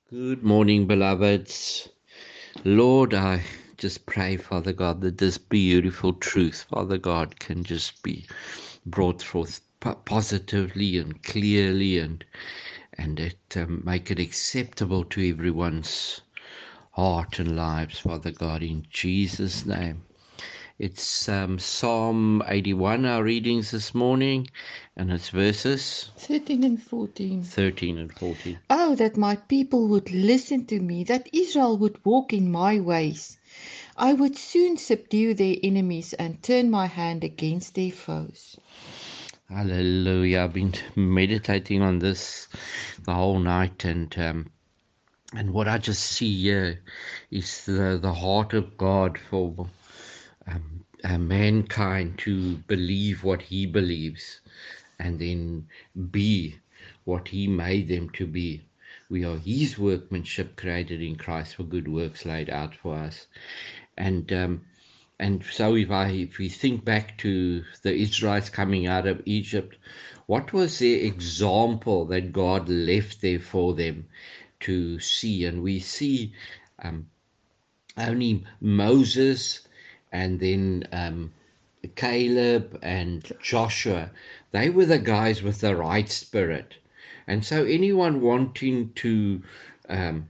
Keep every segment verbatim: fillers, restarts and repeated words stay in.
Good morning, beloveds. Lord, I just pray, Father God, that this beautiful truth, Father God, can just be brought forth po- positively and clearly, and and it um, make it acceptable to everyone's heart and lives, Father God, in Jesus' name. It's um, Psalm eighty-one, our readings this morning, and it's verses thirteen and fourteen. thirteen and fourteen. Oh, that my people would listen to me, that Israel would walk in my ways. I would soon subdue their enemies and turn my hand against their foes. Hallelujah. I've been meditating on this the whole night, and um, and what I just see here is the, the heart of God for um, uh, mankind to believe what He believes and then be what He made them to be. We are His workmanship created in Christ for good works laid out for us. And um, and so if I if we think back to the Israelites coming out of Egypt, what was their example that God left there for them to see? And we see um, only Moses and then um, Caleb and Joshua. They were the guys with the right spirit. And so anyone wanting to um,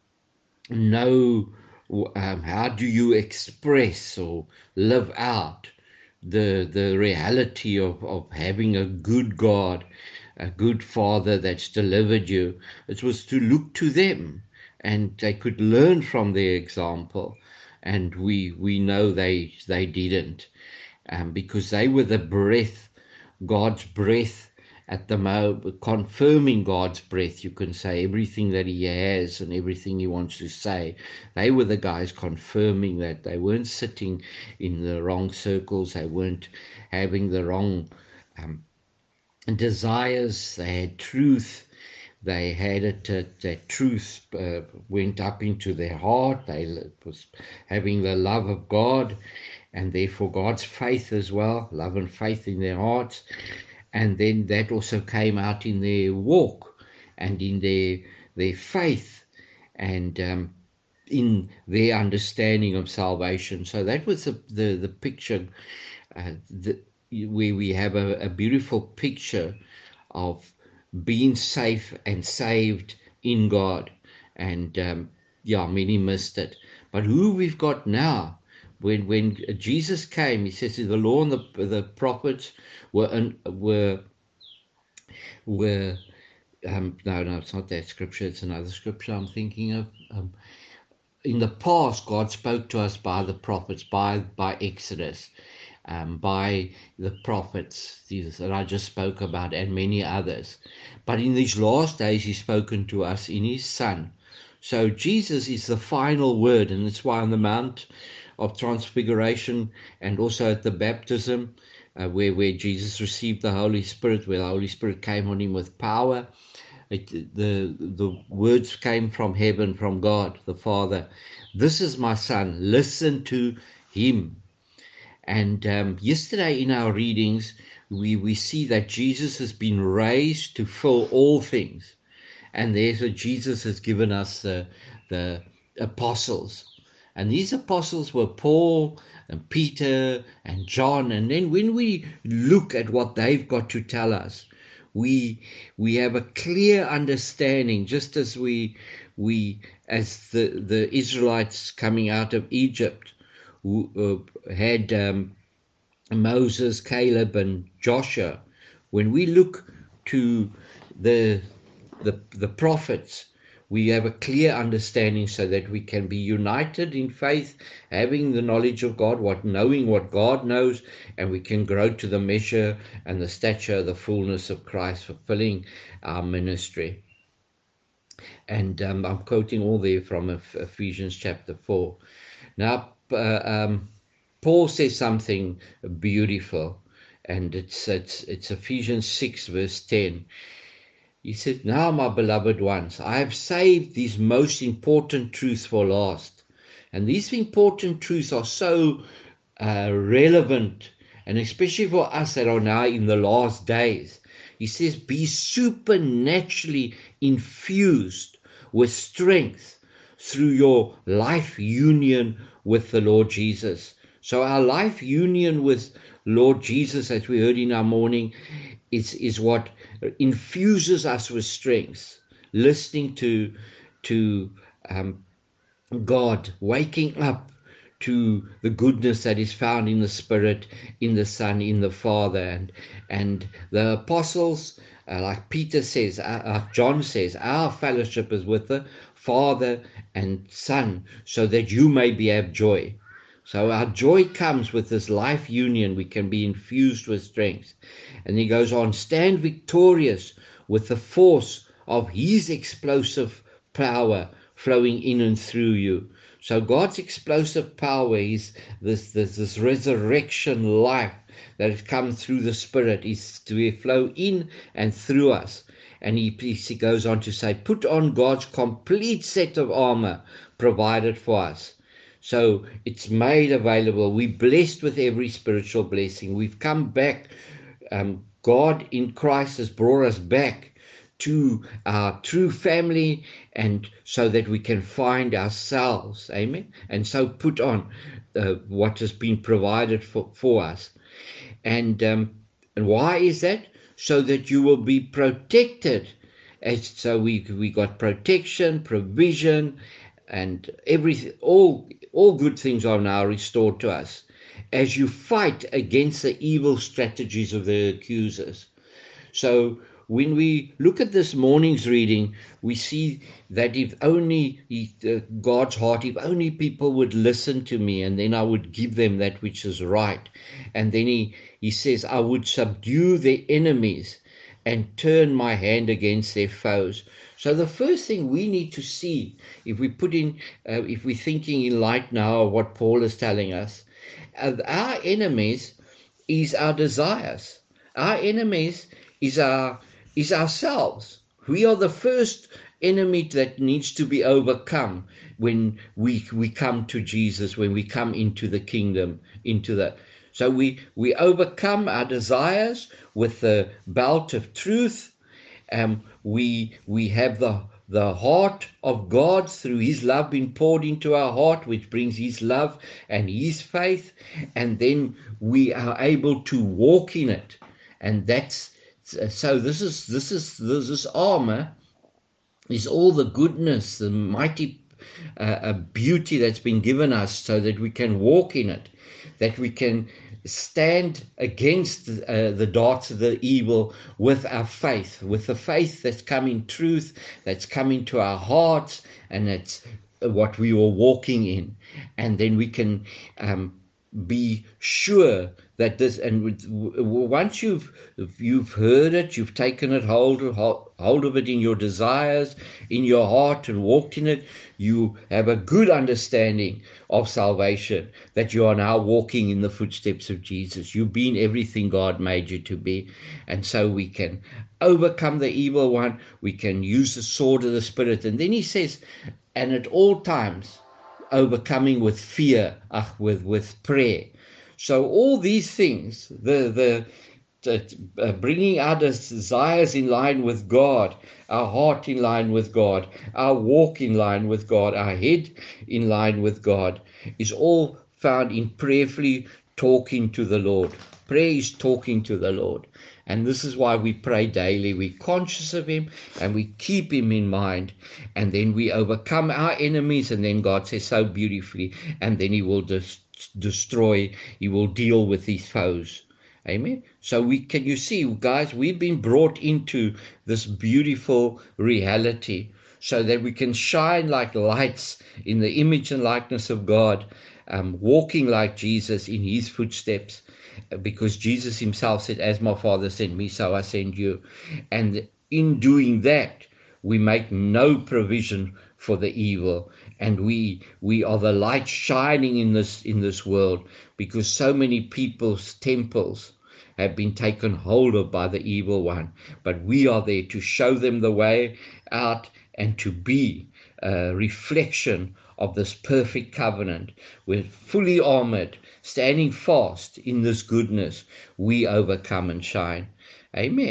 know um, how do you express or live out the the reality of, of having a good God, a good Father that's delivered you. It was to look to them, and they could learn from their example. And we we know they they didn't, um, because they were the breath, God's breath at the moment, confirming God's breath. You can say everything that He has and everything He wants to say. They were the guys confirming that. They weren't sitting in the wrong circles, they weren't having the wrong um, desires. They had truth. They had it, uh, that truth uh, went up into their heart. They was having the love of God, and therefore God's faith as well, love and faith in their hearts. And then that also came out in their walk and in their their faith, and um, in their understanding of salvation. So that was the the, the picture, uh, the, where we have a, a beautiful picture of being safe and saved in God. And um, yeah, many missed it. But who we've got now, when when Jesus came, He says the law and the the prophets were were were um, no, no, it's not that scripture. It's another scripture I'm thinking of. Um, in the past, God spoke to us by the prophets, by by Exodus, um, by the prophets, these that I just spoke about, and many others. But in these last days, He's spoken to us in His Son. So Jesus is the final word, and that's why on the Mount of Transfiguration and also at the baptism, uh, where where Jesus received the Holy Spirit, where the Holy Spirit came on Him with power. It, the the words came from heaven, from God the Father. This is my Son. Listen to Him. And um, yesterday in our readings, we, we see that Jesus has been raised to fill all things. And therefore, Jesus has given us the, the apostles. And these apostles were Paul and Peter and John. And then when we look at what they've got to tell us, we we have a clear understanding, just as we we as the the Israelites coming out of Egypt who uh, had um, Moses, Caleb, and Joshua. When we look to the the the prophets, we have a clear understanding so that we can be united in faith, having the knowledge of God, what knowing what God knows, and we can grow to the measure and the stature, the fullness of Christ, fulfilling our ministry. And um, I'm quoting all there from Ephesians chapter four. Now, uh, um, Paul says something beautiful, and it's it's it's Ephesians six verse ten. He said, "Now, my beloved ones, I have saved these most important truths for last." And these important truths are so uh, relevant, and especially for us that are now in the last days. He says, "Be supernaturally infused with strength through your life union with the Lord Jesus. So our life union with Lord Jesus, as we heard in our morning, is, is what infuses us with strength. Listening to, to um, God, waking up to the goodness that is found in the Spirit, in the Son, in the Father. And, and the apostles, uh, like Peter says, uh, uh, John says, our fellowship is with the Father and Son, so that you may be have joy. So our joy comes with this life union. We can be infused with strength. And he goes on, stand victorious with the force of his explosive power flowing in and through you. So God's explosive power is this, this, this resurrection life that has come through the Spirit is to flow in and through us. And he, he goes on to say, put on God's complete set of armor provided for us. So it's made available. We're blessed with every spiritual blessing. We've come back. Um, God in Christ has brought us back to our true family, and so that we can find ourselves. Amen. And so put on uh, what has been provided for, for us. And, um, and why is that? So that you will be protected. As, so we we got protection, provision, and everything. All all good things are now restored to us as you fight against the evil strategies of the accusers. So when we look at this morning's reading, we see that if only he, uh, God's heart, if only people would listen to me, and then I would give them that which is right. And then he, he says, I would subdue their enemies and turn my hand against their foes. So the first thing we need to see, if we put in, uh, if we're thinking in light now of what Paul is telling us, uh, our enemies is our desires. Our enemies is our is ourselves. We are the first enemy that needs to be overcome when we we come to Jesus, when we come into the kingdom, into the so we we overcome our desires with the belt of truth. Um, we we have the the heart of God through his love being poured into our heart, which brings his love and his faith, and then we are able to walk in it. And that's so this is this is this, this armor is all the goodness, the mighty uh, beauty that's been given us, so that we can walk in it, that we can stand against uh, the darts of the evil with our faith, with the faith that's come in truth, that's come into our hearts, and that's what we are walking in. And then we can um, be sure that this, and once you've you've heard it, you've taken it hold of hold of it in your desires, in your heart, and walked in it, you have a good understanding of salvation, that you are now walking in the footsteps of Jesus. You've been everything God made you to be. And so we can overcome the evil one. We can use the sword of the Spirit. And then he says, and at all times overcoming with fear, uh, with with prayer. So all these things, the the, the uh, bringing our desires in line with God, our heart in line with God, our walk in line with God, our head in line with God, is all found in prayerfully talking to the Lord. Prayer is talking to the Lord. And this is why we pray daily. We're conscious of him and we keep him in mind. And then we overcome our enemies. And then God says so beautifully, and then he will des- destroy, he will deal with his foes. Amen. So we can, you see, guys, we've been brought into this beautiful reality so that we can shine like lights in the image and likeness of God, um, walking like Jesus in his footsteps. Because Jesus himself said, as my Father sent me, so I send you. And in doing that, we make no provision for the evil. And we we are the light shining in this in this world, because so many people's temples have been taken hold of by the evil one. But we are there to show them the way out and to be a reflection of this perfect covenant. We're fully armored, standing fast in this goodness. We overcome and shine. Amen.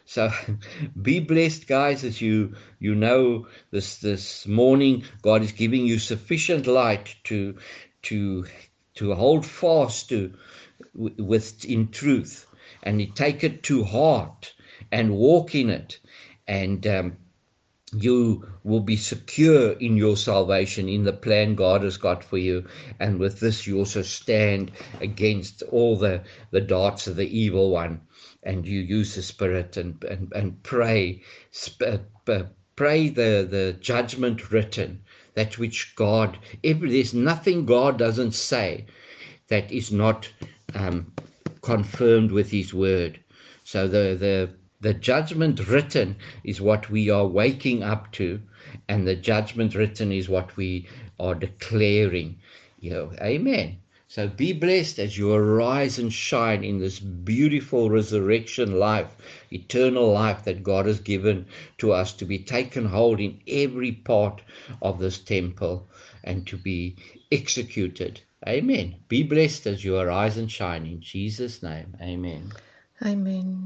So be blessed, guys, as you you know this this morning God is giving you sufficient light to to to hold fast to with in truth, and you take it to heart and walk in it, and um, you will be secure in your salvation, in the plan God has got for you. And with this, you also stand against all the, the darts of the evil one. And you use the Spirit and, and, and pray, sp- uh, pray the, the judgment written, that which God, every, there's nothing God doesn't say that is not um, confirmed with his word. So the, the the judgment written is what we are waking up to, and the judgment written is what we are declaring. You know, amen. So be blessed as you arise and shine in this beautiful resurrection life, eternal life that God has given to us, to be taken hold in every part of this temple and to be executed. Amen. Be blessed as you arise and shine in Jesus' name. Amen. Amen.